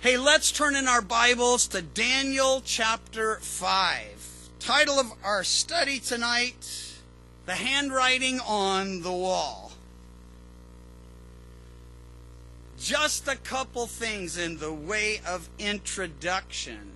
Hey, let's turn in our Bibles to Daniel chapter 5. Title of our study tonight, The Handwriting on the Wall. Just a couple things in the way of introduction.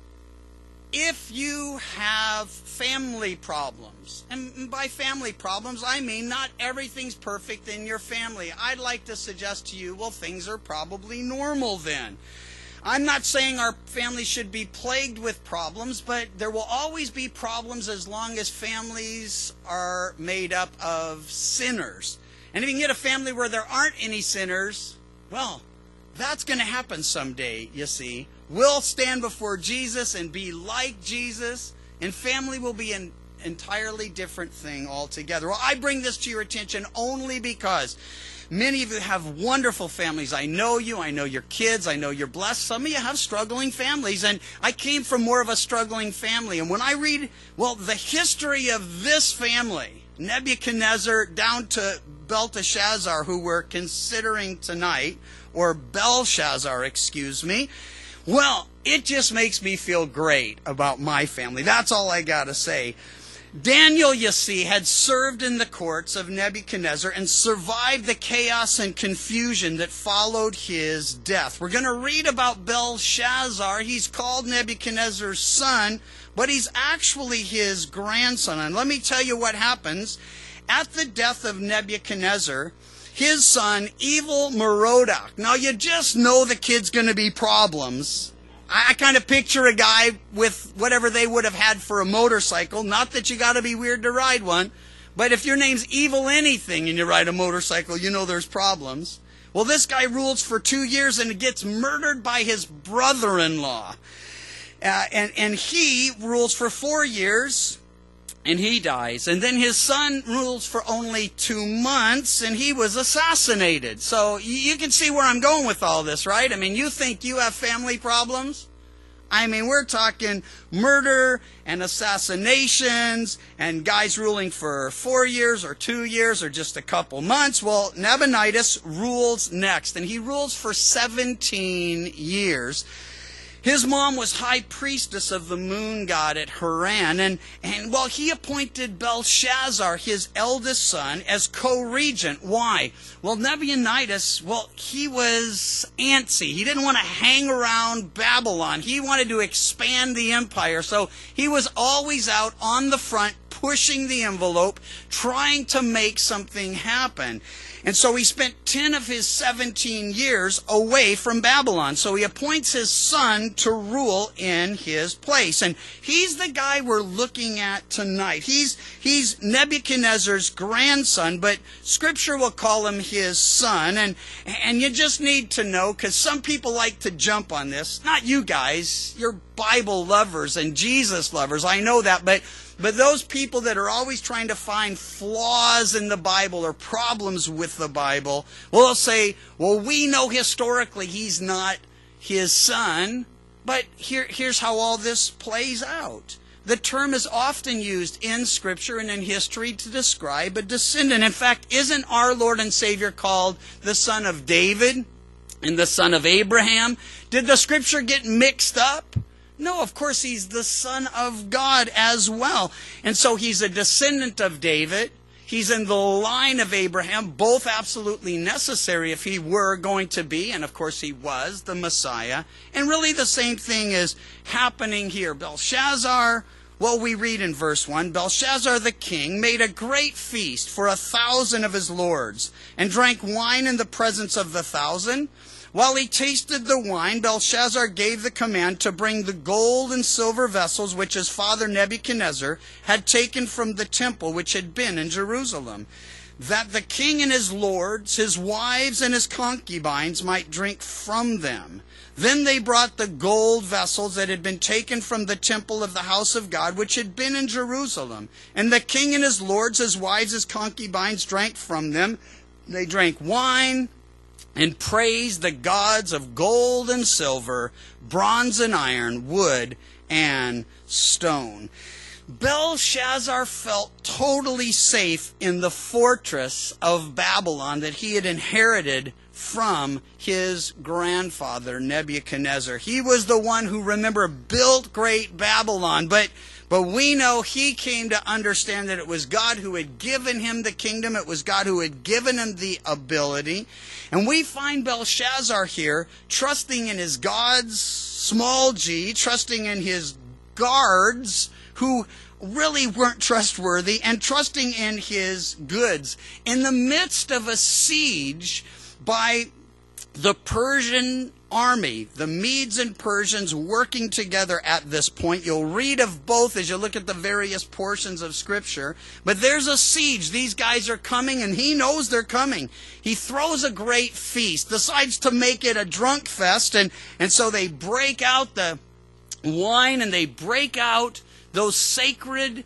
If you have family problems, and by family problems I mean not everything's perfect in your family, I'd like to suggest to you, well, things are probably normal then. I'm not saying our family should be plagued with problems, but there will always be problems as long as families are made up of sinners. And if you can get a family where there aren't any sinners, well, that's going to happen someday, you see. We'll stand before Jesus and be like Jesus, and family will be an entirely different thing altogether. Well, I bring this to your attention only because many of you have wonderful families. I know you. I know your kids. I know you're blessed. Some of you have struggling families, and I came from more of a struggling family. And when I read, well, the history of this family, Nebuchadnezzar down to Belteshazzar, who we're considering tonight, or Belshazzar, excuse me, well, it just makes me feel great about my family. That's all I got to say. Daniel, you see, had served in the courts of Nebuchadnezzar and survived the chaos and confusion that followed his death. We're going to read about Belshazzar. He's called Nebuchadnezzar's son, but he's actually his grandson. And let me tell you what happens. At the death of Nebuchadnezzar, his son, Evil Merodach. Now, you just know the kid's going to be problems. I kind of picture a guy with whatever they would have had for a motorcycle. Not that you got to be weird to ride one, but if your name's Evil anything and you ride a motorcycle, you know there's problems. Well, this guy rules for 2 years and gets murdered by his brother-in-law. And he rules for 4 years. And he dies. And then his son rules for only 2 months, and he was assassinated. So you can see where I'm going with all this, right? I mean, you think you have family problems? I mean, we're talking murder and assassinations and guys ruling for 4 years or 2 years or just a couple months. Well, Nabonidus rules next, and he rules for 17 years. His mom was high priestess of the moon god at Haran, and well, he appointed Belshazzar, his eldest son, as co-regent. Why? Well, Nabonidus, well, he was antsy. He didn't want to hang around Babylon. He wanted to expand the empire, so he was always out on the front, pushing the envelope, trying to make something happen. And so he spent 10 of his 17 years away from Babylon. So he appoints his son to rule in his place. And he's the guy we're looking at tonight. He's Nebuchadnezzar's grandson, but Scripture will call him his son. And you just need to know, because some people like to jump on this. Not you guys. You're Bible lovers and Jesus lovers. I know that, but those people that are always trying to find flaws in the Bible or problems with the Bible, well, they'll say, well, we know historically he's not his son, but here's how all this plays out. The term is often used in Scripture and in history to describe a descendant. In fact, isn't our Lord and Savior called the son of David and the son of Abraham? Did the Scripture get mixed up? No, of course, he's the Son of God as well. And so he's a descendant of David. He's in the line of Abraham, both absolutely necessary if he were going to be, and of course he was, the Messiah. And really the same thing is happening here. Belshazzar, well, we read in verse 1, Belshazzar the king made a great feast for 1,000 of his lords, and drank wine in the presence of the 1,000. While he tasted the wine, Belshazzar gave the command to bring the gold and silver vessels which his father Nebuchadnezzar had taken from the temple which had been in Jerusalem, that the king and his lords, his wives, and his concubines might drink from them. Then they brought the gold vessels that had been taken from the temple of the house of God, which had been in Jerusalem. And the king and his lords, his wives, his concubines drank from them. They drank wine and praised the gods of gold and silver, bronze and iron, wood and stone. Belshazzar felt totally safe in the fortress of Babylon that he had inherited from his grandfather, Nebuchadnezzar. He was the one who, remember, built Great Babylon, but we know he came to understand that it was God who had given him the kingdom. It was God who had given him the ability. And we find Belshazzar here trusting in his gods, small g, trusting in his guards who really weren't trustworthy, and trusting in his goods. In the midst of a siege by the Persian army, the Medes and Persians working together at this point. You'll read of both as you look at the various portions of Scripture. But there's a siege. These guys are coming, and he knows they're coming. He throws a great feast, decides to make it a drunk fest, and so they break out the wine, and they break out those sacred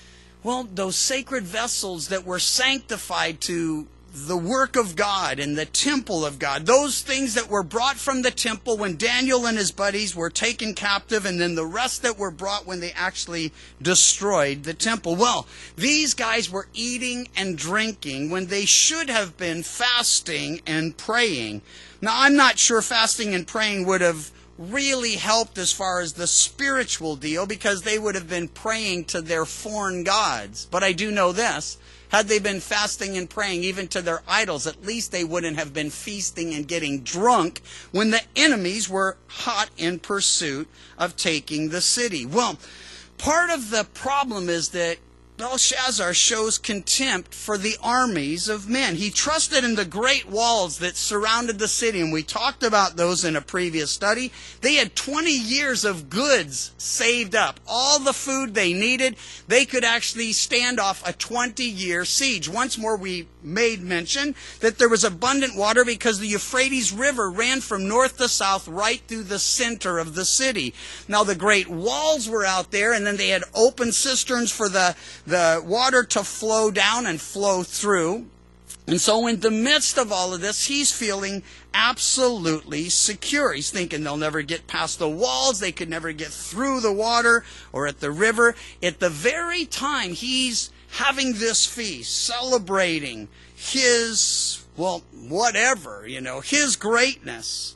vessels that were sanctified to the work of God and the temple of God. Those things that were brought from the temple when Daniel and his buddies were taken captive, and then the rest that were brought when they actually destroyed the temple. Well, these guys were eating and drinking when they should have been fasting and praying. Now, I'm not sure fasting and praying would have really helped as far as the spiritual deal, because they would have been praying to their foreign gods. But I do know this. Had they been fasting and praying even to their idols, at least they wouldn't have been feasting and getting drunk when the enemies were hot in pursuit of taking the city. Well, part of the problem is that Belshazzar shows contempt for the armies of men. He trusted in the great walls that surrounded the city, and we talked about those in a previous study. They had 20 years of goods saved up. All the food they needed. They could actually stand off a 20-year siege. Once more, we made mention that there was abundant water because the Euphrates River ran from north to south right through the center of the city. Now, the great walls were out there, and then they had open cisterns for the water to flow down and flow through. And so in the midst of all of this, he's feeling absolutely secure. He's thinking they'll never get past the walls. They could never get through the water or at the river. At the very time he's having this feast, celebrating his, his greatness,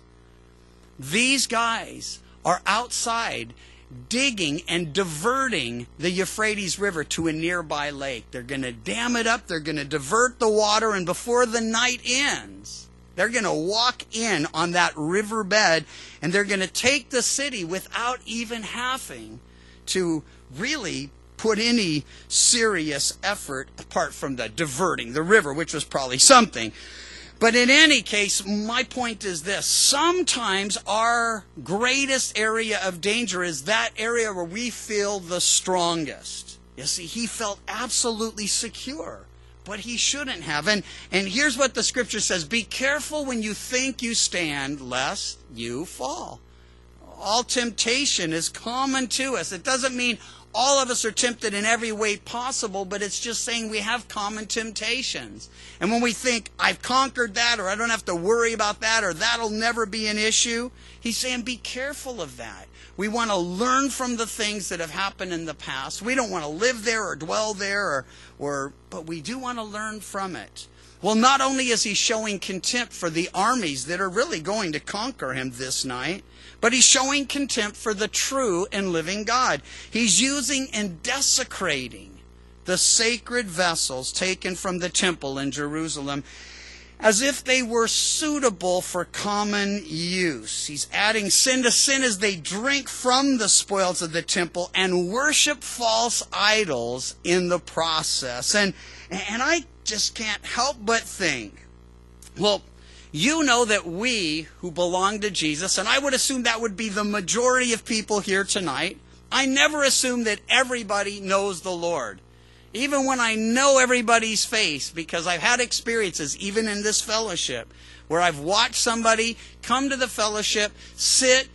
these guys are outside digging and diverting the Euphrates River to a nearby lake. They're going to dam it up. They're going to divert the water. And before the night ends, they're going to walk in on that riverbed, and they're going to take the city without even having to really put any serious effort apart from the diverting the river, which was probably something. But in any case, my point is this. Sometimes our greatest area of danger is that area where we feel the strongest. You see, he felt absolutely secure, but he shouldn't have. And here's what the Scripture says. Be careful when you think you stand, lest you fall. All temptation is common to us. It doesn't mean all of us are tempted in every way possible, but it's just saying we have common temptations. And when we think, I've conquered that, or I don't have to worry about that, or that'll never be an issue, he's saying be careful of that. We want to learn from the things that have happened in the past. We don't want to live there or dwell there, but we do want to learn from it. Well, not only is he showing contempt for the armies that are really going to conquer him this night, but he's showing contempt for the true and living God. He's using and desecrating the sacred vessels taken from the temple in Jerusalem as if they were suitable for common use. He's adding sin to sin as they drink from the spoils of the temple and worship false idols in the process. And I just can't help but think, well, you know that we who belong to Jesus, and I would assume that would be the majority of people here tonight, I never assume that everybody knows the Lord. Even when I know everybody's face, because I've had experiences, even in this fellowship, where I've watched somebody come to the fellowship, sit,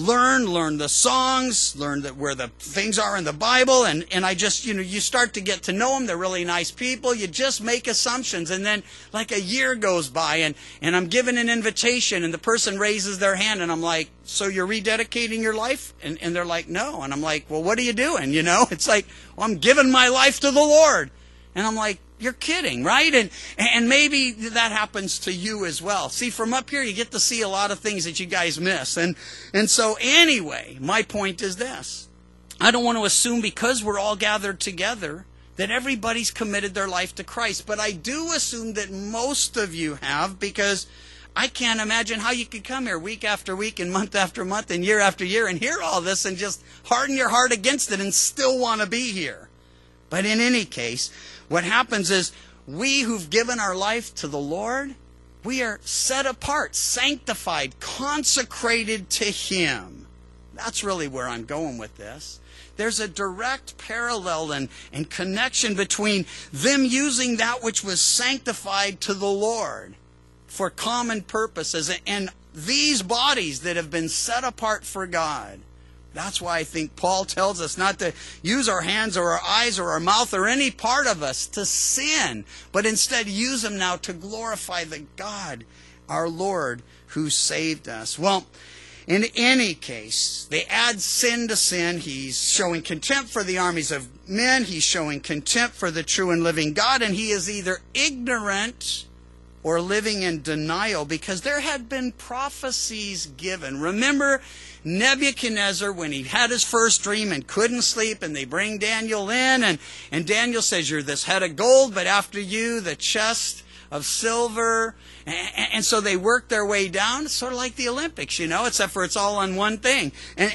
learn the songs, learn where the things are in the Bible, and I just, you start to get to know them. They're really nice people. You just make assumptions, and then like a year goes by, and I'm given an invitation, and the person raises their hand, and I'm like, so you're rededicating your life? And they're like, no. And I'm like, well, what are you doing? It's like, well, I'm giving my life to the Lord. And I'm like, You're kidding, right? And maybe that happens to you as well. See, from up here, you get to see a lot of things that you guys miss. And so anyway, my point is this. I don't want to assume because we're all gathered together that everybody's committed their life to Christ. But I do assume that most of you have, because I can't imagine how you could come here week after week and month after month and year after year and hear all this and just harden your heart against it and still want to be here. But in any case, what happens is we who've given our life to the Lord, we are set apart, sanctified, consecrated to Him. That's really where I'm going with this. There's a direct parallel and connection between them using that which was sanctified to the Lord for common purposes and these bodies that have been set apart for God. That's why I think Paul tells us not to use our hands or our eyes or our mouth or any part of us to sin, but instead use them now to glorify the God, our Lord, who saved us. Well, in any case, they add sin to sin. He's showing contempt for the armies of men. He's showing contempt for the true and living God, and he is either ignorant or living in denial, because there had been prophecies given. Remember Nebuchadnezzar, when he had his first dream and couldn't sleep, and they bring Daniel in, and Daniel says, you're this head of gold, but after you, the chest of silver. And so they work their way down. It's sort of like the Olympics, except for it's all on one thing.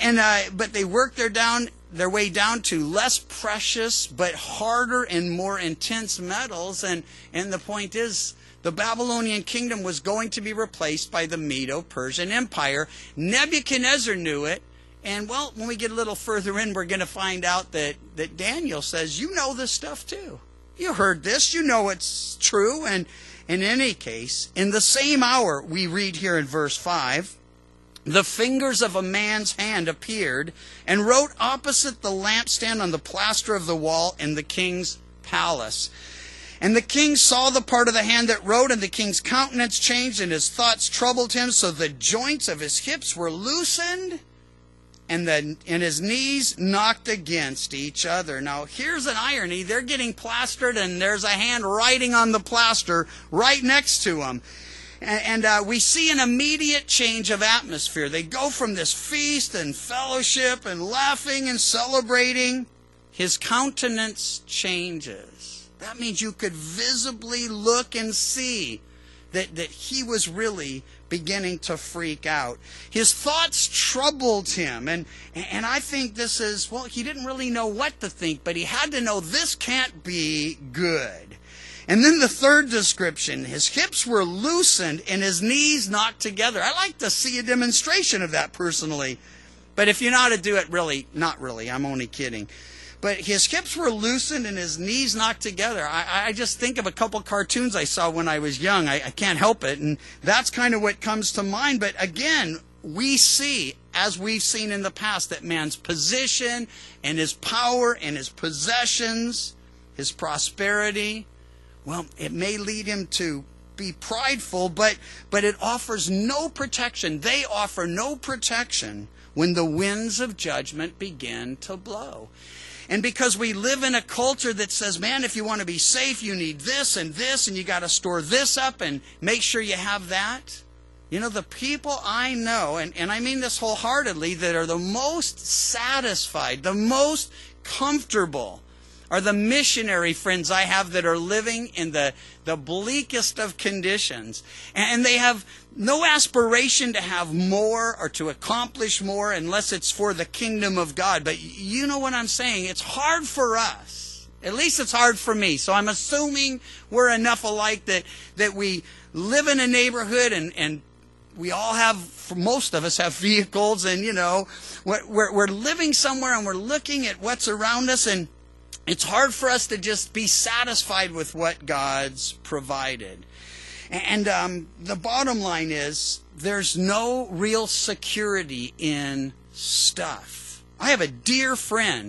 But they work their way down to less precious, but harder and more intense metals. And the point is, the Babylonian kingdom was going to be replaced by the Medo-Persian Empire. Nebuchadnezzar knew it. And, well, when we get a little further in, we're going to find out that Daniel says, you know this stuff too. You heard this. You know it's true. And in any case, in the same hour, we read here in verse 5, the fingers of a man's hand appeared and wrote opposite the lampstand on the plaster of the wall in the king's palace. And the king saw the part of the hand that wrote, and the king's countenance changed, and his thoughts troubled him, so the joints of his hips were loosened, and his knees knocked against each other. Now, here's an irony. They're getting plastered, and there's a hand writing on the plaster right next to him. And we see an immediate change of atmosphere. They go from this feast and fellowship and laughing and celebrating. His countenance changes. That means you could visibly look and see that he was really beginning to freak out. His thoughts troubled him. And I think this is, well, he didn't really know what to think, but he had to know this can't be good. And then the third description, his hips were loosened and his knees knocked together. I like to see a demonstration of that personally. But if you know how to do it, really, not really, I'm only kidding. But his hips were loosened and his knees knocked together. I just think of a couple cartoons I saw when I was young. I can't help it. And that's kind of what comes to mind. But again, we see, as we've seen in the past, that man's position and his power and his possessions, his prosperity, well, it may lead him to be prideful, but it offers no protection. They offer no protection when the winds of judgment begin to blow. And because we live in a culture that says, man, if you want to be safe, you need this, and you got to store this up and make sure you have that. You know, the people I know, and I mean this wholeheartedly, that are the most satisfied, the most comfortable, are the missionary friends I have that are living in the bleakest of conditions. And they have no aspiration to have more or to accomplish more unless it's for the kingdom of God. But you know what I'm saying? It's hard for us. At least it's hard for me. So I'm assuming we're enough alike that we live in a neighborhood and we all have, for most of us, have vehicles. And, you know, we're living somewhere and we're looking at what's around us, and it's hard for us to just be satisfied with what God's provided. And the bottom line is, there's no real security in stuff. I have a dear friend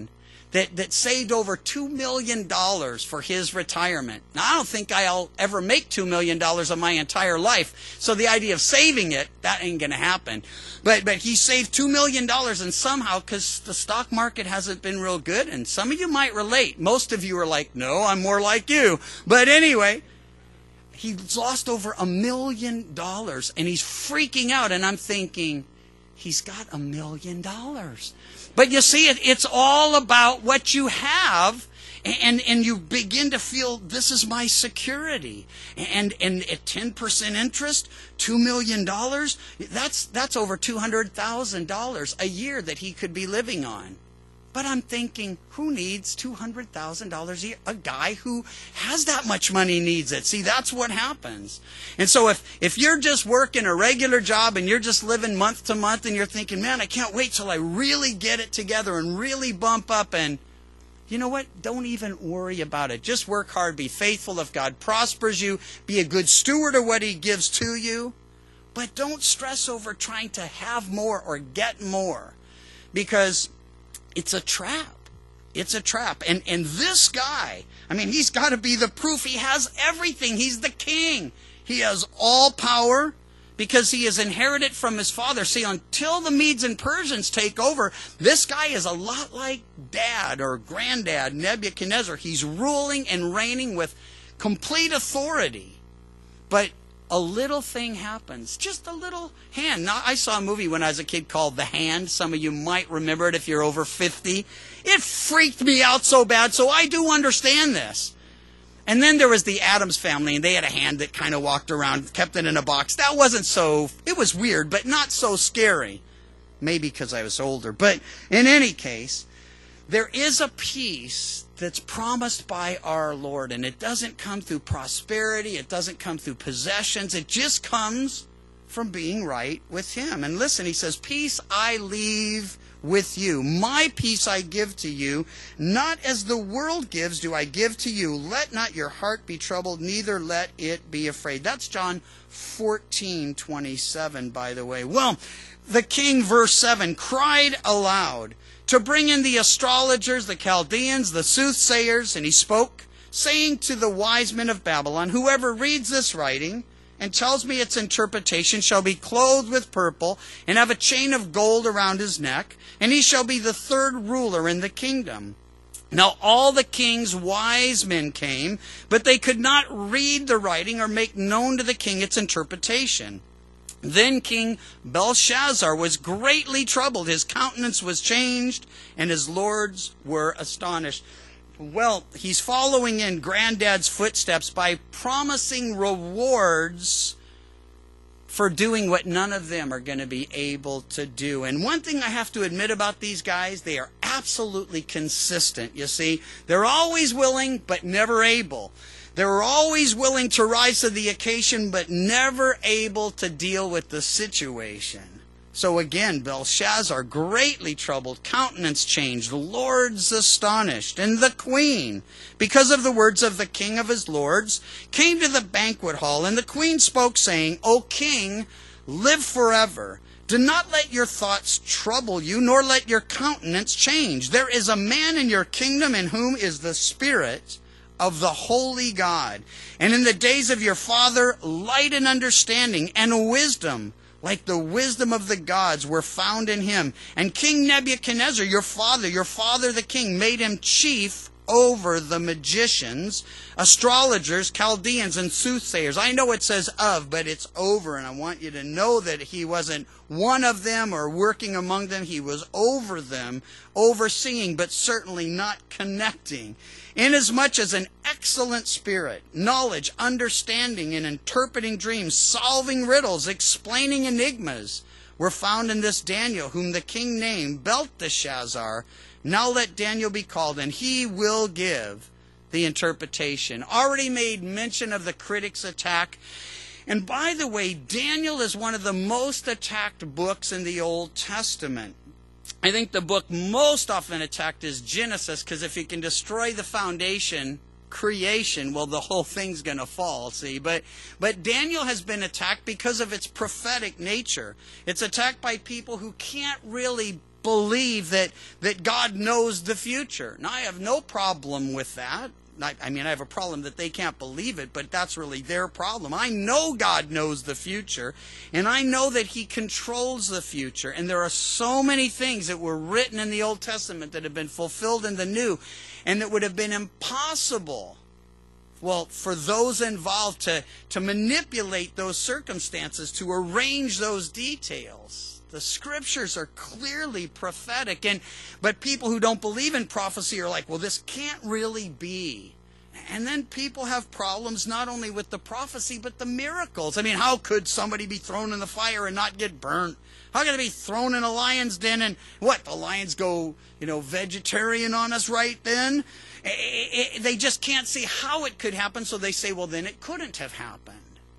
that saved over $2 million for his retirement. Now, I don't think I'll ever make $2 million of my entire life. So the idea of saving it, that ain't going to happen. But he saved $2 million, and somehow, because the stock market hasn't been real good, and some of you might relate. Most of you are like, no, I'm more like you. But anyway, he's lost over $1 million, and he's freaking out. And I'm thinking, he's got $1 million. But you see, it's all about what you have, and you begin to feel this is my security. And at 10% interest, $2 million, that's over $200,000 a year that he could be living on. But I'm thinking, who needs $200,000 a year? A guy who has that much money needs it. See, that's what happens. And so if you're just working a regular job and you're just living month to month and you're thinking, man, I can't wait till I really get it together and really bump up, and you know what? Don't even worry about it. Just work hard. Be faithful. If God prospers you, be a good steward of what he gives to you. But don't stress over trying to have more or get more, because it's a trap. It's a trap. And this guy, I mean, he's got to be the proof. He has everything. He's the king. He has all power because he has inherited from his father. See, until the Medes and Persians take over, this guy is a lot like dad or granddad Nebuchadnezzar. He's ruling and reigning with complete authority. But a little thing happens, just a little hand. Now, I saw a movie when I was a kid called The Hand. Some of you might remember it if you're over 50. It freaked me out so bad, so I do understand this. And then there was the Addams Family, and they had a hand that kind of walked around, kept it in a box. That wasn't so, it was weird, but not so scary. Maybe because I was older. But in any case, there is a peace that's promised by our Lord, and it doesn't come through prosperity, it doesn't come through possessions, it just comes from being right with him. And listen, he says, peace I leave with you, my peace I give to you, not as the world gives do I give to you. Let not your heart be troubled, neither let it be afraid. That's John 14:27, by the way. Well, the king, verse 7, cried aloud to bring in the astrologers, the Chaldeans, the soothsayers, and he spoke, saying to the wise men of Babylon, whoever reads this writing and tells me its interpretation shall be clothed with purple and have a chain of gold around his neck, and he shall be the third ruler in the kingdom. Now all the king's wise men came, but they could not read the writing or make known to the king its interpretation. Then King Belshazzar was greatly troubled. His countenance was changed, and his lords were astonished. Well, he's following in Granddad's footsteps by promising rewards for doing what none of them are going to be able to do. And one thing I have to admit about these guys, they are absolutely consistent, you see. They're always willing, but never able. They're always willing to rise to the occasion, but never able to deal with the situation. So again, Belshazzar, greatly troubled, countenance changed, lords astonished, and the queen, because of the words of the king of his lords, came to the banquet hall, and the queen spoke, saying, O king, live forever. Do not let your thoughts trouble you, nor let your countenance change. There is a man in your kingdom in whom is the spirit of the holy God. And in the days of your father, light and understanding and wisdom, like the wisdom of the gods, were found in him. And King Nebuchadnezzar, your father the king, made him chief over the magicians, astrologers, Chaldeans, and soothsayers. I know it says of, but it's over, and I want you to know that he wasn't one of them or working among them. He was over them, overseeing, but certainly not connecting. Inasmuch as an excellent spirit, knowledge, understanding, and interpreting dreams, solving riddles, explaining enigmas, were found in this Daniel, whom the king named Belteshazzar. Now let Daniel be called, and he will give the interpretation. Already made mention of the critics' attack. And by the way, Daniel is one of the most attacked books in the Old Testament. I think the book most often attacked is Genesis, because if you can destroy the foundation, creation, well, the whole thing's going to fall, see. But Daniel has been attacked because of its prophetic nature. It's attacked by people who can't really believe that God knows the future. Now, I have no problem with that. I mean, I have a problem that they can't believe it, but that's really their problem. I know God knows the future, and I know that He controls the future. And there are so many things that were written in the Old Testament that have been fulfilled in the New, and that would have been impossible, well, for those involved to manipulate those circumstances, to arrange those details. The Scriptures are clearly prophetic, but people who don't believe in prophecy are like, well, this can't really be. And then people have problems not only with the prophecy, but the miracles. I mean, how could somebody be thrown in the fire and not get burnt? How can they be thrown in a lion's den and what? The lions go, vegetarian on us right then? They just can't see how it could happen, so they say, well, then it couldn't have happened.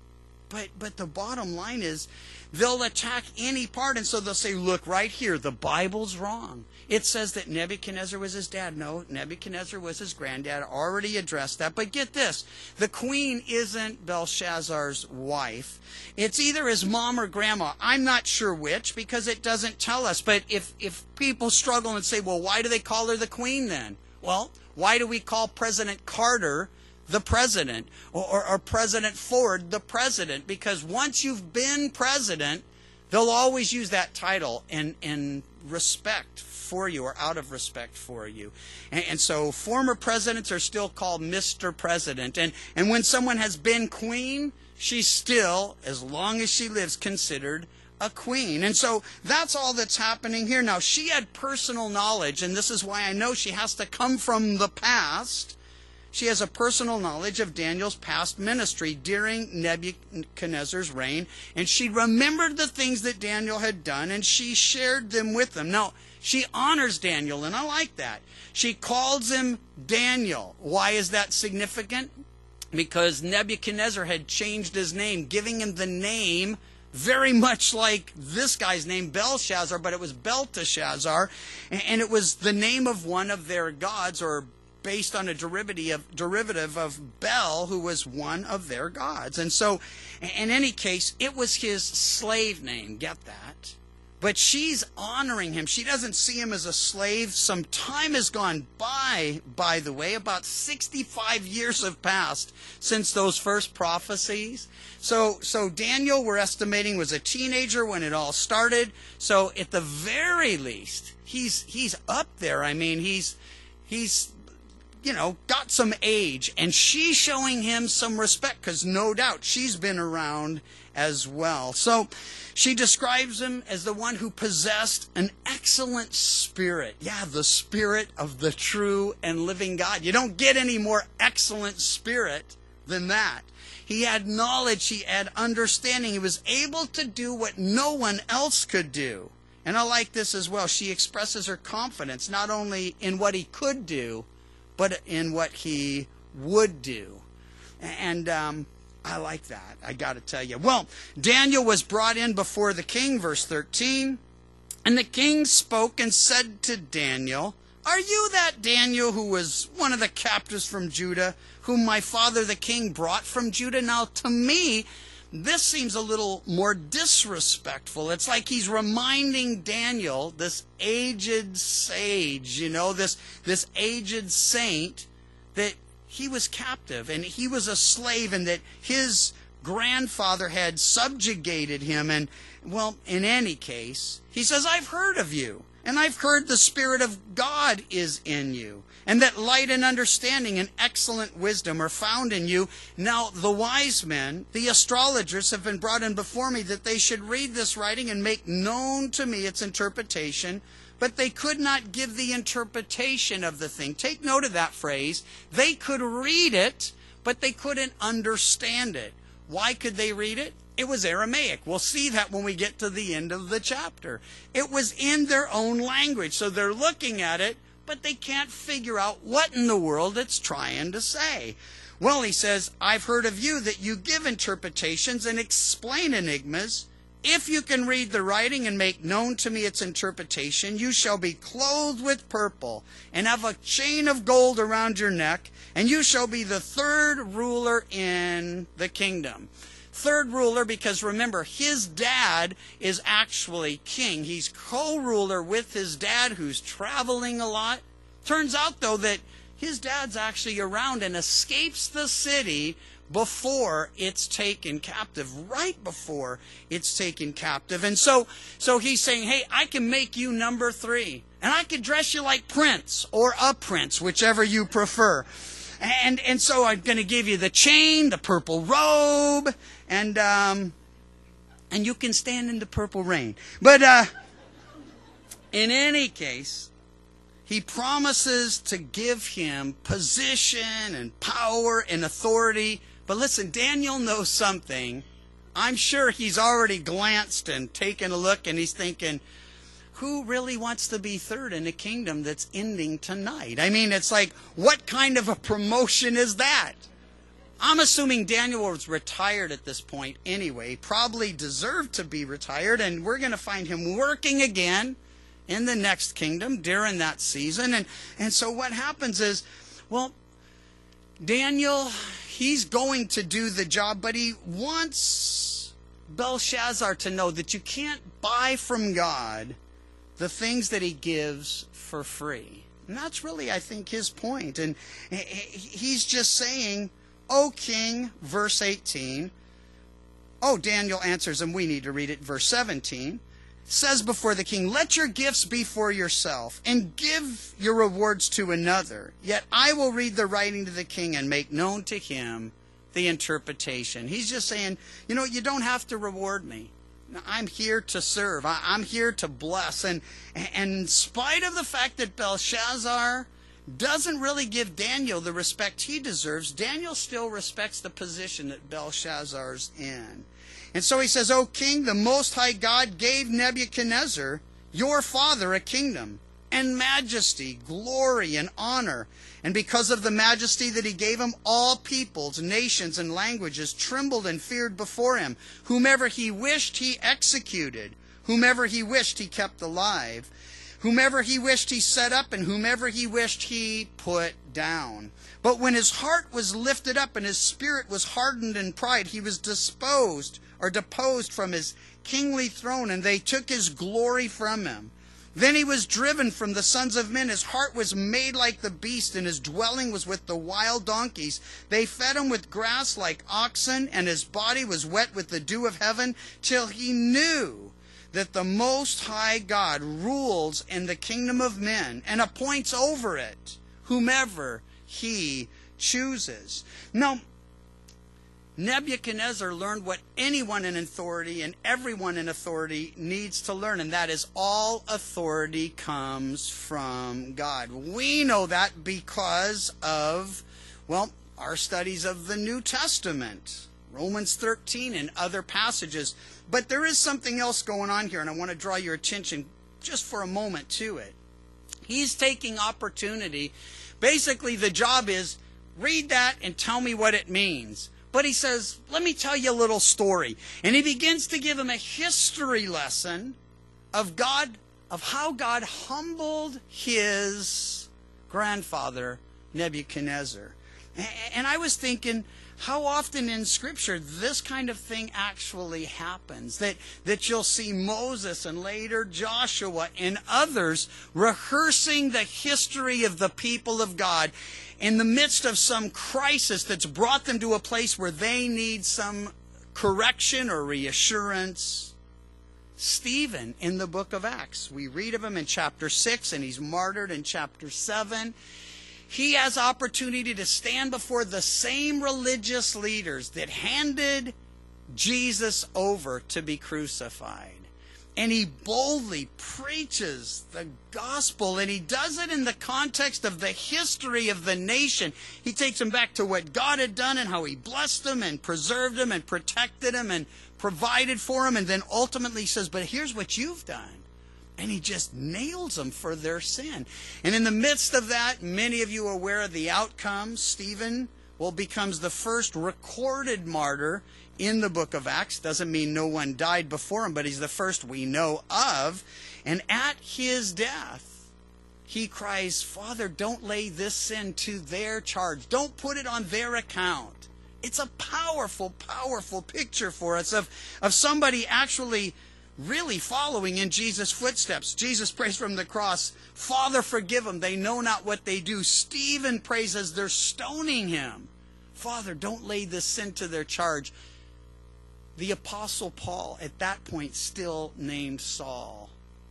But the bottom line is, they'll attack any part, and so they'll say, look, right here, the Bible's wrong. It says that Nebuchadnezzar was his dad. No, Nebuchadnezzar was his granddad. Already addressed that. But get this, the queen isn't Belshazzar's wife. It's either his mom or grandma. I'm not sure which, because it doesn't tell us. But if people struggle and say, well, why do they call her the queen then? Well, why do we call President Carter the president, or President Ford the president? Because once you've been president, they'll always use that title in respect for you, or out of respect for you. And so former presidents are still called Mr. President. And when someone has been queen, she's still, as long as she lives, considered a queen. And so that's all that's happening here. Now, she had personal knowledge, and this is why I know she has to come from the past. She has a personal knowledge of Daniel's past ministry during Nebuchadnezzar's reign, and she remembered the things that Daniel had done, and she shared them with them. Now, she honors Daniel, and I like that. She calls him Daniel. Why is that significant? Because Nebuchadnezzar had changed his name, giving him the name very much like this guy's name, Belshazzar, but it was Belteshazzar, and it was the name of one of their gods, or based on a derivative of Bel, who was one of their gods. And so, in any case, it was his slave name. Get that? But she's honoring him. She doesn't see him as a slave. Some time has gone by the way. About 65 years have passed since those first prophecies. So Daniel, we're estimating, was a teenager when it all started. So at the very least, he's up there. I mean, he's got some age, and she's showing him some respect, because no doubt she's been around as well. So she describes him as the one who possessed an excellent spirit. Yeah, the spirit of the true and living God. You don't get any more excellent spirit than that. He had knowledge, he had understanding. He was able to do what no one else could do. And I like this as well. She expresses her confidence not only in what he could do, but in what he would do. And I like that, I got to tell you. Well, Daniel was brought in before the king, verse 13. And the king spoke and said to Daniel, "Are you that Daniel who was one of the captives from Judah, whom my father the king brought from Judah?" Now, to me, this seems a little more disrespectful. It's like he's reminding Daniel, this aged sage, this aged saint, that he was captive and he was a slave, and that his grandfather had subjugated him. And, well, in any case, he says, "I've heard of you, and I've heard the Spirit of God is in you, and that light and understanding and excellent wisdom are found in you. Now the wise men, the astrologers, have been brought in before me, that they should read this writing and make known to me its interpretation. But they could not give the interpretation of the thing." Take note of that phrase. They could read it, but they couldn't understand it. Why could they read it? It was Aramaic. We'll see that when we get to the end of the chapter. It was in their own language. So they're looking at it, but they can't figure out what in the world it's trying to say. Well, he says, "I've heard of you that you give interpretations and explain enigmas. If you can read the writing and make known to me its interpretation, you shall be clothed with purple and have a chain of gold around your neck, and you shall be the third ruler in the kingdom." third ruler because remember, his dad is actually king. He's co-ruler with his dad who's traveling a lot. Turns out, though, that his dad's actually around and escapes the city before it's taken captive, right before it's taken captive. And so he's saying, hey, I can make you number 3. And I could dress you like Prince or a prince, whichever you prefer. And so I'm going to give you the chain, the purple robe, and you can stand in the purple rain. But in any case, he promises to give him position and power and authority. But listen, Daniel knows something. I'm sure he's already glanced and taken a look, and he's thinking, who really wants to be third in a kingdom that's ending tonight? I mean, it's like, what kind of a promotion is that? I'm assuming Daniel was retired at this point anyway, probably deserved to be retired, and we're going to find him working again in the next kingdom during that season. And so what happens is, well, Daniel, he's going to do the job, but he wants Belshazzar to know that you can't buy from God the things that he gives for free. And that's really, I think, his point. And he's just saying, O king, verse 18. Oh, Daniel answers him. We need to read it. Verse 17 says before the king, let your gifts be for yourself and give your rewards to another. Yet I will read the writing to the king and make known to him the interpretation. He's just saying, you don't have to reward me. I'm here to serve. I'm here to bless. And in spite of the fact that Belshazzar doesn't really give Daniel the respect he deserves, Daniel still respects the position that Belshazzar's in. And so he says, O king, the Most High God gave Nebuchadnezzar, your father, a kingdom and majesty, glory and honor. And because of the majesty that he gave him, all peoples, nations, and languages trembled and feared before him. Whomever he wished, he executed. Whomever he wished, he kept alive. Whomever he wished, he set up, and whomever he wished, he put down. But when his heart was lifted up and his spirit was hardened in pride, he was deposed from his kingly throne, and they took his glory from him. Then he was driven from the sons of men. His heart was made like the beast, and his dwelling was with the wild donkeys. They fed him with grass like oxen, and his body was wet with the dew of heaven, till he knew that the Most High God rules in the kingdom of men and appoints over it whomever he chooses. Now, Nebuchadnezzar learned what anyone in authority and everyone in authority needs to learn, and that is all authority comes from God. We know that because of, our studies of the New Testament, Romans 13 and other passages. But there is something else going on here, and I want to draw your attention just for a moment to it. He's taking opportunity. Basically, the job is, read that and tell me what it means. But he says, let me tell you a little story. And he begins to give him a history lesson of how God humbled his grandfather, Nebuchadnezzar. And I was thinking, how often in Scripture this kind of thing actually happens? That you'll see Moses and later Joshua and others rehearsing the history of the people of God in the midst of some crisis that's brought them to a place where they need some correction or reassurance. Stephen in the book of Acts, we read of him in chapter 6, and he's martyred in chapter 7. He has opportunity to stand before the same religious leaders that handed Jesus over to be crucified. And he boldly preaches the gospel, and he does it in the context of the history of the nation. He takes them back to what God had done and how he blessed them and preserved them and protected them and provided for them, and then ultimately says, but here's what you've done. And he just nails them for their sin. And in the midst of that, many of you are aware of the outcome. Stephen becomes the first recorded martyr in the book of Acts. Doesn't mean no one died before him, but he's the first we know of. And at his death, he cries, Father, don't lay this sin to their charge. Don't put it on their account. It's a powerful, powerful picture for us of somebody actually really following in Jesus' footsteps. Jesus prays from the cross, Father, forgive them. They know not what they do. Stephen prays as they're stoning him. Father, don't lay this sin to their charge. The Apostle Paul, at that point still named Saul,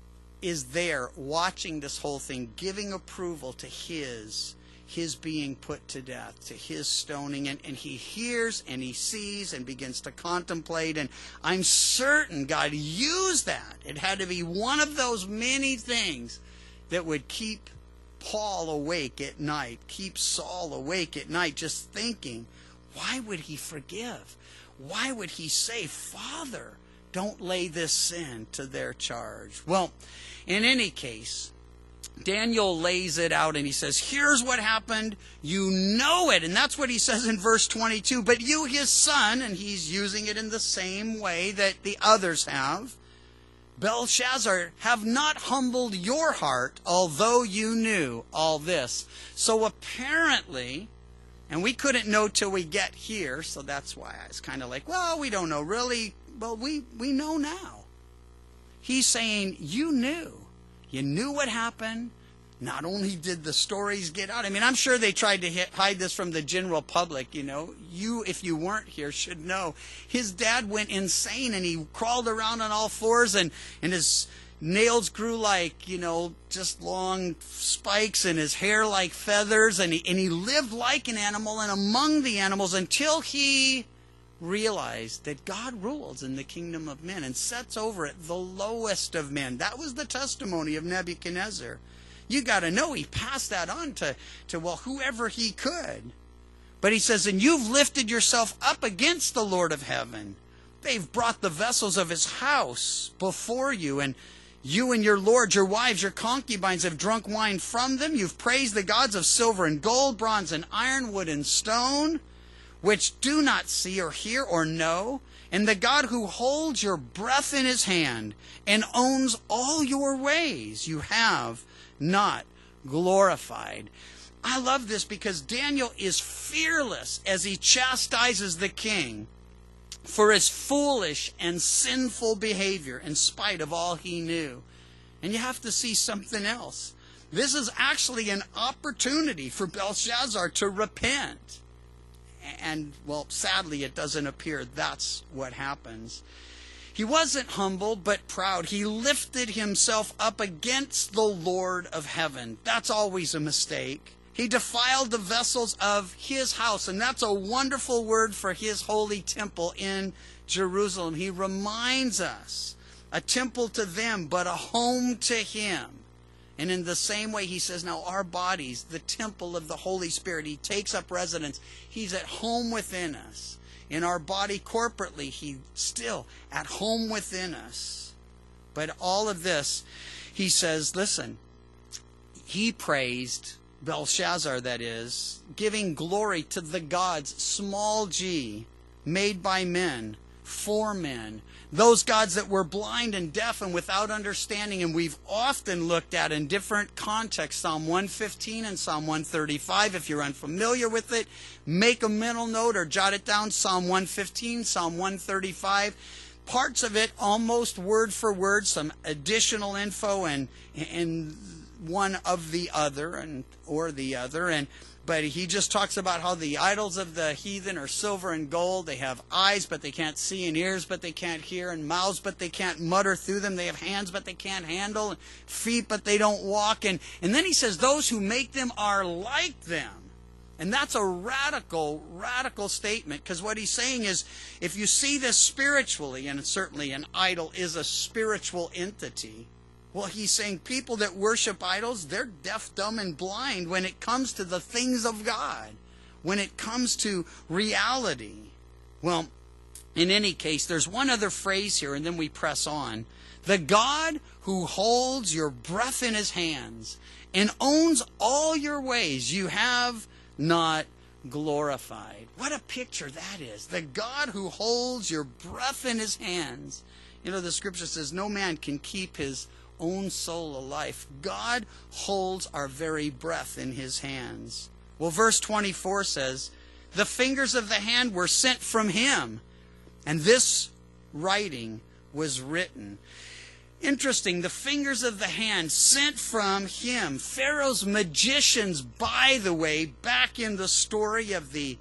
is there watching this whole thing, giving approval to his being put to death, to his stoning, and he hears and he sees and begins to contemplate, and I'm certain God used that. It had to be one of those many things that would keep Paul awake at night, keep Saul awake at night, just thinking, why would he forgive? Why would he say, Father, don't lay this sin to their charge? Well, in any case, Daniel lays it out and he says, here's what happened. You know it. And that's what he says in verse 22. But you, his son, and he's using it in the same way that the others have, Belshazzar, have not humbled your heart, although you knew all this. So apparently, and we couldn't know till we get here, so that's why I was kind of like, well, we don't know really. Well, we know now. He's saying, you knew. You knew what happened. Not only did the stories get out. I mean, I'm sure they tried to hide this from the general public, you know. You, if you weren't here, should know. His dad went insane, and he crawled around on all fours, and his nails grew like, you know, just long spikes, and his hair like feathers, and he lived like an animal and among the animals until he realized that God rules in the kingdom of men and sets over it the lowest of men. That was the testimony of Nebuchadnezzar. You got to know he passed that on to well, whoever he could. But he says, and you've lifted yourself up against the Lord of heaven. They've brought the vessels of his house before you, and you and your lords, your wives, your concubines have drunk wine from them. You've praised the gods of silver and gold, bronze and iron, wood and stone, which do not see or hear or know, and the God who holds your breath in his hand and owns all your ways, you have not glorified. I love this because Daniel is fearless as he chastises the king for his foolish and sinful behavior in spite of all he knew. And you have to see something else. This is actually an opportunity for Belshazzar to repent. And, well, sadly, it doesn't appear that's what happens. He wasn't humble, but proud. He lifted himself up against the Lord of heaven. That's always a mistake. He defiled the vessels of his house, and that's a wonderful word for his holy temple in Jerusalem. He reminds us, a temple to them, but a home to him. And in the same way, he says, now our bodies, the temple of the Holy Spirit, he takes up residence. He's at home within us. In our body corporately, he's still at home within us. But all of this, he says, listen, he praised Belshazzar, that is, giving glory to the gods, small g, made by men, for men, those gods that were blind and deaf and without understanding, and we've often looked at in different contexts, Psalm 115 and Psalm 135. If you're unfamiliar with it, make a mental note or jot it down, Psalm 115, Psalm 135. Parts of it almost word for word, some additional info and one of the other or the other, but he just talks about how the idols of the heathen are silver and gold. They have eyes, but they can't see, and ears, but they can't hear, and mouths, but they can't mutter through them. They have hands, but they can't handle, and feet, but they don't walk. And then he says, those who make them are like them. And that's a radical, radical statement, because what he's saying is, if you see this spiritually, and certainly an idol is a spiritual entity, well, he's saying people that worship idols, they're deaf, dumb, and blind when it comes to the things of God, when it comes to reality. Well, in any case, there's one other phrase here, and then we press on. The God who holds your breath in his hands and owns all your ways, you have not glorified. What a picture that is. The God who holds your breath in his hands. You know, the scripture says no man can keep his own soul alive. God holds our very breath in his hands. Well, verse 24 says, The fingers of the hand were sent from him, and this writing was written. Interesting, the fingers of the hand sent from him. Pharaoh's magicians, by the way, back in the story of the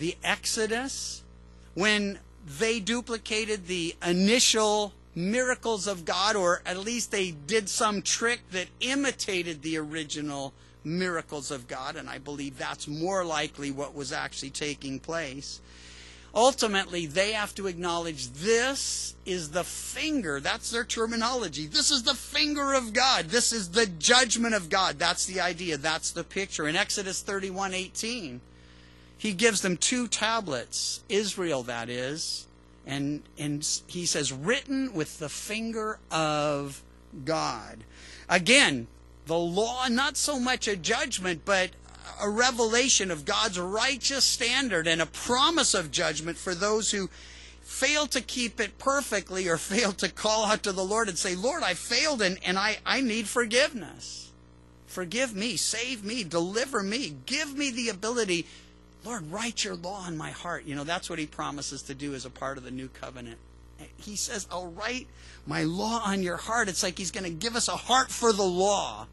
Exodus, when they duplicated the initial miracles of God, or at least they did some trick that imitated the original miracles of God, and I believe that's more likely what was actually taking place. Ultimately, they have to acknowledge this is the finger. That's their terminology. This is the finger of God. This is the judgment of God. That's the idea. That's the picture. In Exodus 31:18, he gives them 2 tablets, Israel that is, and he says, written with the finger of God. Again, the law, not so much a judgment, but a revelation of God's righteous standard and a promise of judgment for those who fail to keep it perfectly or fail to call out to the Lord and say, Lord, I failed and I need forgiveness. Forgive me, save me, deliver me, give me the ability. Lord, write your law in my heart. You know, that's what he promises to do as a part of the new covenant. He says, I'll write my law on your heart. It's like he's going to give us a heart for the law.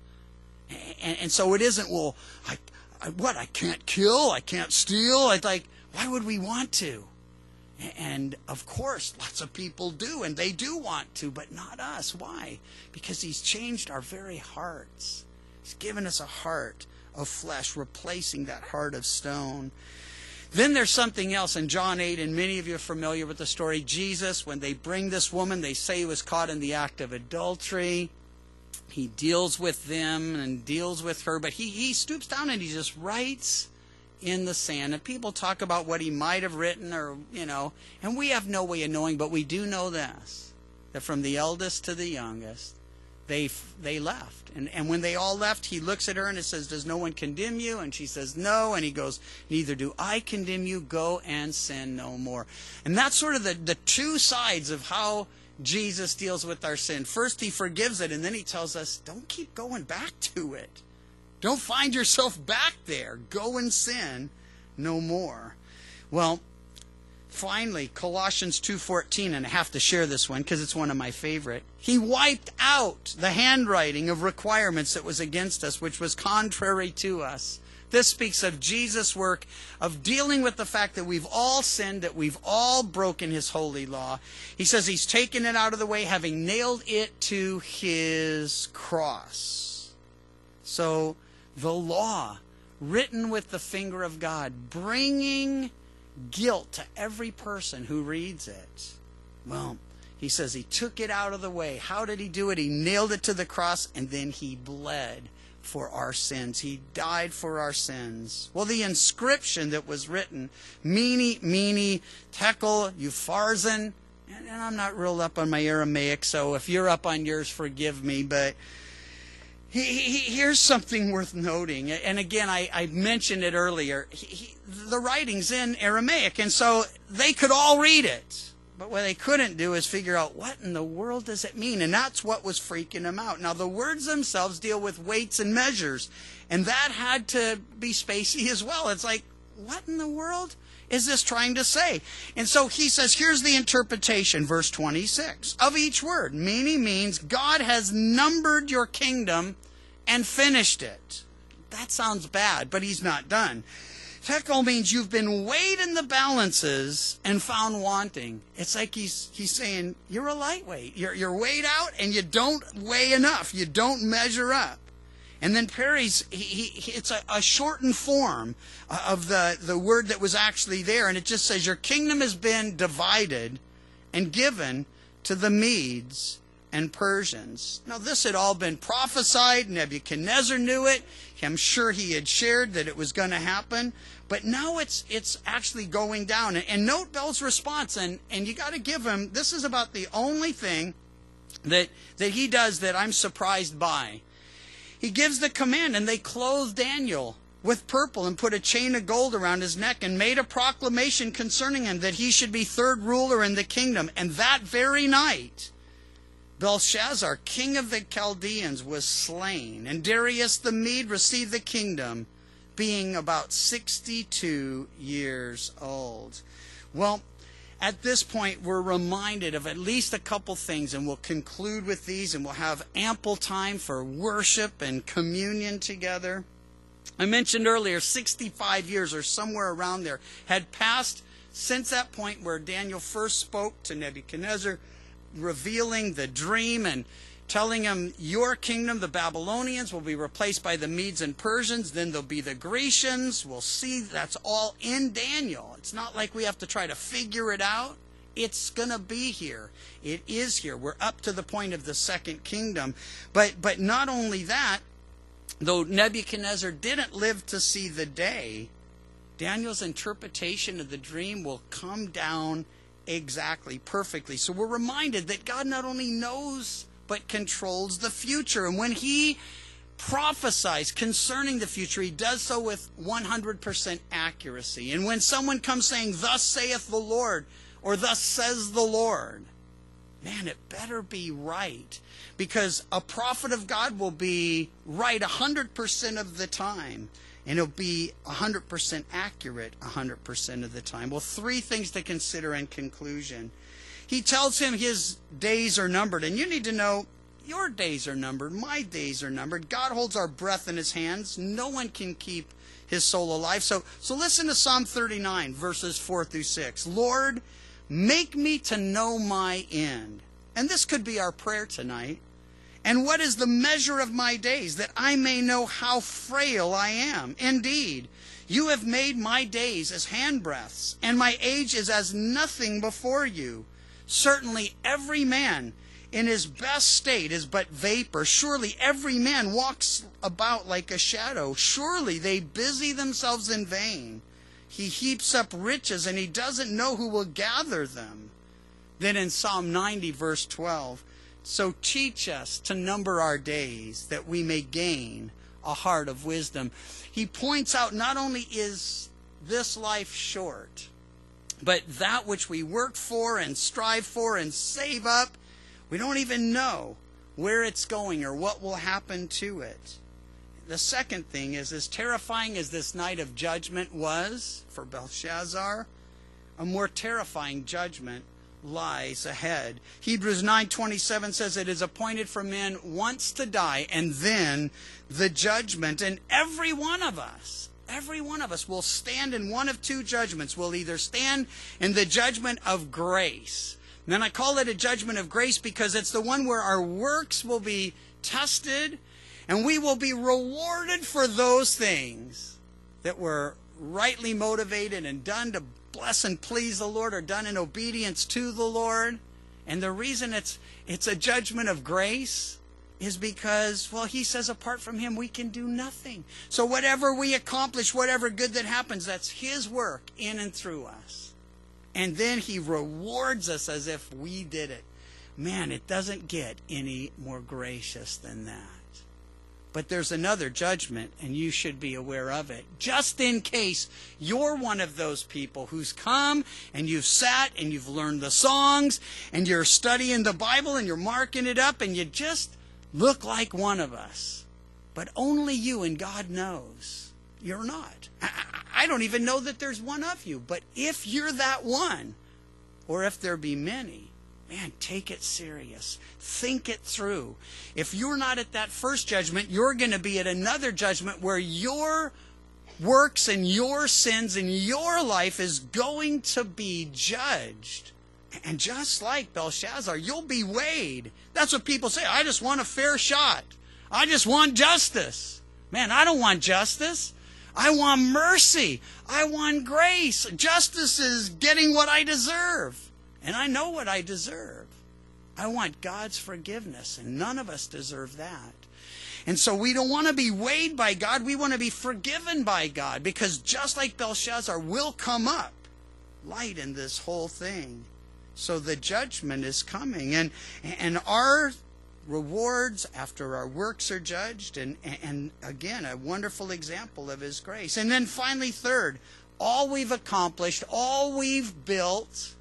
And so it isn't, well, I can't kill, I can't steal. It's like, why would we want to? And of course, lots of people do, and they do want to, but not us. Why? Because he's changed our very hearts. He's given us a heart of flesh, replacing that heart of stone. Then there's something else in John 8, and many of you are familiar with the story. Jesus, when they bring this woman, they say he was caught in the act of adultery. He deals with them and deals with her, but he stoops down and he just writes in the sand. And people talk about what he might have written, or, you know, and we have no way of knowing, but we do know this, that from the eldest to the youngest, they left. And when they all left, he looks at her and it says, does no one condemn you? And she says, no. And he goes, neither do I condemn you. Go and sin no more. And that's sort of the 2 sides of how Jesus deals with our sin. First, he forgives it, and then he tells us, don't keep going back to it. Don't find yourself back there. Go and sin no more. Well, finally, Colossians 2:14, and I have to share this one because it's one of my favorite. He wiped out the handwriting of requirements that was against us, which was contrary to us. This speaks of Jesus' work of dealing with the fact that we've all sinned, that we've all broken his holy law. He says he's taken it out of the way, having nailed it to his cross. So the law, written with the finger of God, bringing guilt to every person who reads it. Well, he says he took it out of the way. How did he do it? He nailed it to the cross, and then he bled for our sins. He died for our sins. Well, the inscription that was written, Mene, Tekel, Upharsin, and I'm not real up on my Aramaic, so if you're up on yours, forgive me, but here's something worth noting. And again, I mentioned it earlier. The writing's in Aramaic, and so they could all read it. But what they couldn't do is figure out, what in the world does it mean? And that's what was freaking them out. Now, the words themselves deal with weights and measures, and that had to be spacey as well. It's like, what in the world is this trying to say? And so he says, here's the interpretation, verse 26, of each word. Mene means God has numbered your kingdom and finished it. That sounds bad, but he's not done. Tekel means you've been weighed in the balances and found wanting. It's like he's saying, you're a lightweight. You're weighed out and you don't weigh enough. You don't measure up. And then Perry's, it's a shortened form of the word that was actually there. And it just says, your kingdom has been divided and given to the Medes and Persians. Now, this had all been prophesied. Nebuchadnezzar knew it. I'm sure he had shared that it was going to happen. But now it's actually going down. And note Bell's response, and you got to give him, this is about the only thing that he does that I'm surprised by. He gives the command, and they clothed Daniel with purple and put a chain of gold around his neck and made a proclamation concerning him that he should be third ruler in the kingdom. And that very night, Belshazzar, king of the Chaldeans, was slain, and Darius the Mede received the kingdom, being about 62 years old. Well, at this point, we're reminded of at least a couple things, and we'll conclude with these, and we'll have ample time for worship and communion together. I mentioned earlier, 65 years or somewhere around there had passed since that point where Daniel first spoke to Nebuchadnezzar, revealing the dream and telling him, your kingdom, the Babylonians, will be replaced by the Medes and Persians. Then there'll be the Grecians. We'll see that's all in Daniel. It's not like we have to try to figure it out. It's going to be here. It is here. We're up to the point of the second kingdom. But not only that, though Nebuchadnezzar didn't live to see the day, Daniel's interpretation of the dream will come down exactly, perfectly. So we're reminded that God not only knows but controls the future. And when he prophesies concerning the future, he does so with 100% accuracy. And when someone comes saying, thus saith the Lord, or thus says the Lord, man, it better be right. Because a prophet of God will be right 100% of the time. And it'll be 100% accurate 100% of the time. Well, three things to consider in conclusion. He tells him his days are numbered. And you need to know, your days are numbered. My days are numbered. God holds our breath in his hands. No one can keep his soul alive. So listen to Psalm 39, verses 4 through 6. Lord, make me to know my end. And this could be our prayer tonight. And what is the measure of my days, that I may know how frail I am? Indeed, you have made my days as handbreadths, and my age is as nothing before you. Certainly every man in his best state is but vapor. Surely every man walks about like a shadow. Surely they busy themselves in vain. He heaps up riches, and he doesn't know who will gather them. Then in Psalm 90, verse 12, so teach us to number our days, that we may gain a heart of wisdom. He points out not only is this life short, but that which we work for and strive for and save up, we don't even know where it's going or what will happen to it. The second thing is, as terrifying as this night of judgment was for Belshazzar, a more terrifying judgment lies ahead. Hebrews 9:27 says it is appointed for men once to die, and then the judgment. And every one of us will stand in one of two judgments. We'll either stand in the judgment of grace. And then I call it a judgment of grace because it's the one where our works will be tested, and we will be rewarded for those things that were rightly motivated and done to bless and please the Lord, or done in obedience to the Lord. And the reason it's a judgment of grace is because, well, he says apart from him we can do nothing. So whatever we accomplish, whatever good that happens, that's his work in and through us. And then he rewards us as if we did it. Man, it doesn't get any more gracious than that. But there's another judgment, and you should be aware of it. Just in case you're one of those people who's come and you've sat and you've learned the songs and you're studying the Bible and you're marking it up and you just look like one of us. But only you and God knows you're not. I don't even know that there's one of you. But if you're that one, or if there be many, man, take it serious. Think it through. If you're not at that first judgment, you're going to be at another judgment where your works and your sins in your life is going to be judged. And just like Belshazzar, you'll be weighed. That's what people say. I just want a fair shot. I just want justice. Man, I don't want justice. I want mercy. I want grace. Justice is getting what I deserve. And I know what I deserve. I want God's forgiveness, and none of us deserve that. And so we don't want to be weighed by God. We want to be forgiven by God, because just like Belshazzar, will come up light in this whole thing. So the judgment is coming, and our rewards after our works are judged, and again, a wonderful example of his grace. And then finally, third, all we've accomplished, all we've built,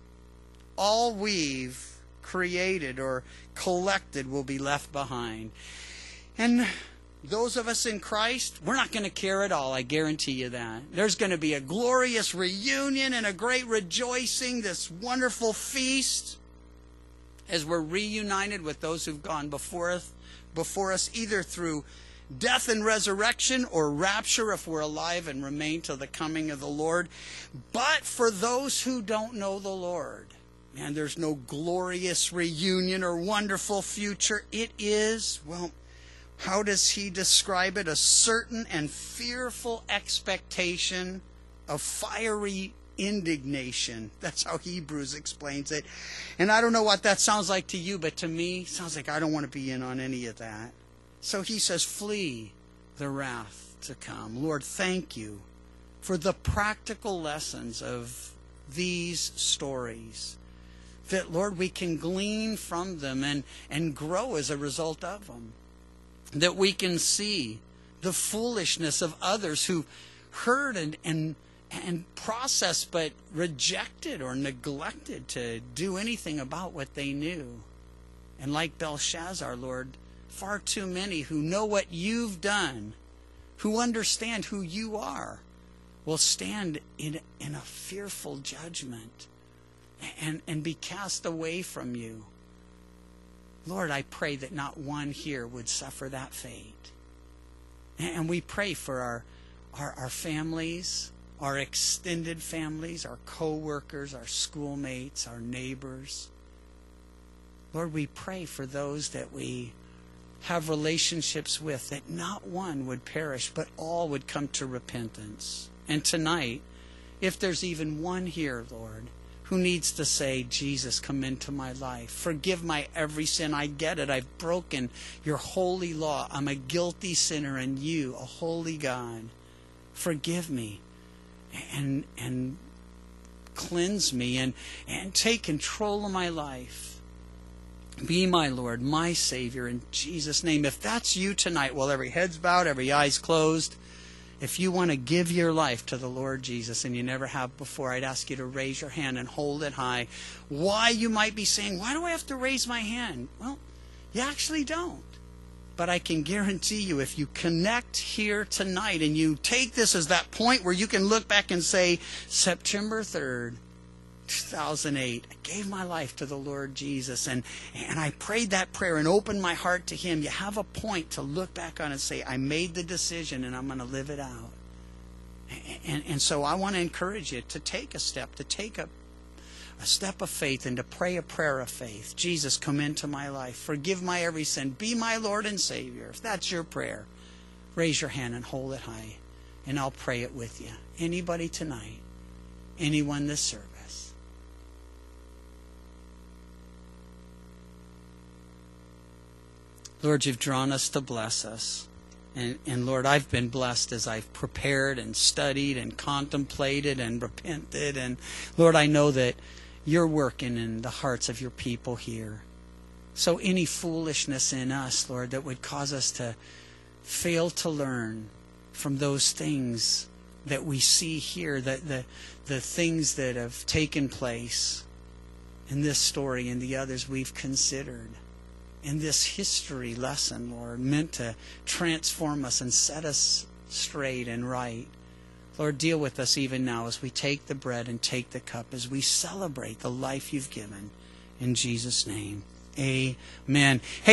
all we've created or collected will be left behind. And those of us in Christ, we're not going to care at all. I guarantee you that. There's going to be a glorious reunion and a great rejoicing, this wonderful feast, as we're reunited with those who've gone before us, either through death and resurrection or rapture if we're alive and remain till the coming of the Lord. But for those who don't know the Lord, man, there's no glorious reunion or wonderful future. It is, well, how does he describe it? A certain and fearful expectation of fiery indignation. That's how Hebrews explains it. And I don't know what that sounds like to you, but to me, it sounds like I don't want to be in on any of that. So he says, flee the wrath to come. Lord, thank you for the practical lessons of these stories. That, Lord, we can glean from them and grow as a result of them. That we can see the foolishness of others who heard and processed but rejected or neglected to do anything about what they knew. And like Belshazzar, Lord, far too many who know what you've done, who understand who you are, will stand in a fearful judgment and be cast away from you. Lord, I pray that not one here would suffer that fate. And we pray for our families, our extended families, our co-workers, our schoolmates, our neighbors. Lord, we pray for those that we have relationships with, that not one would perish, but all would come to repentance. And tonight, if there's even one here, Lord, who needs to say, Jesus, come into my life. Forgive my every sin. I get it. I've broken your holy law. I'm a guilty sinner, and you, a holy God, forgive me and cleanse me and take control of my life. Be my Lord, my Savior, in Jesus' name. If that's you tonight, while every head's bowed, every eye's closed, if you want to give your life to the Lord Jesus and you never have before, I'd ask you to raise your hand and hold it high. Why, you might be saying, why do I have to raise my hand? Well, you actually don't. But I can guarantee you, if you connect here tonight and you take this as that point where you can look back and say, September 3rd, 2008, I gave my life to the Lord Jesus, and I prayed that prayer and opened my heart to Him. You have a point to look back on and say, I made the decision and I'm going to live it out. And so I want to encourage you to take a step, to take a step of faith and to pray a prayer of faith. Jesus, come into my life. Forgive my every sin. Be my Lord and Savior. If that's your prayer, raise your hand and hold it high, and I'll pray it with you. Anybody tonight? Anyone this service? Lord, you've drawn us to bless us. And Lord, I've been blessed as I've prepared and studied and contemplated and repented. And Lord, I know that you're working in the hearts of your people here. So any foolishness in us, Lord, that would cause us to fail to learn from those things that we see here, the things that have taken place in this story and the others we've considered. In this history lesson, Lord, meant to transform us and set us straight and right. Lord, deal with us even now as we take the bread and take the cup, as we celebrate the life you've given. In Jesus' name, amen. Hey.